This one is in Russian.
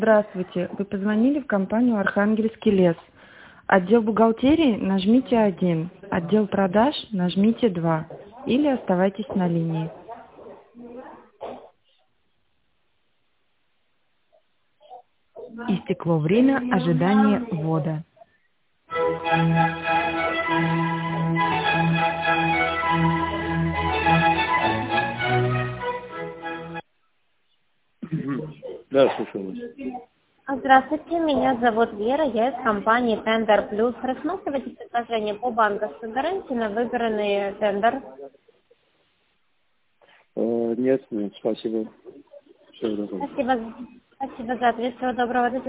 Здравствуйте. Вы позвонили в компанию «Архангельский лес». Отдел бухгалтерии нажмите 1, отдел продаж нажмите 2 или оставайтесь на линии. Истекло время ожидания ввода. Да, слушаю Здравствуйте, меня зовут Вера, я из компании Tender Plus. Рассматривайте предложение по банковской гарантии на выигранный тендер. вас. Нет, спасибо. Всего доброго. Спасибо за ответ, всего доброго. До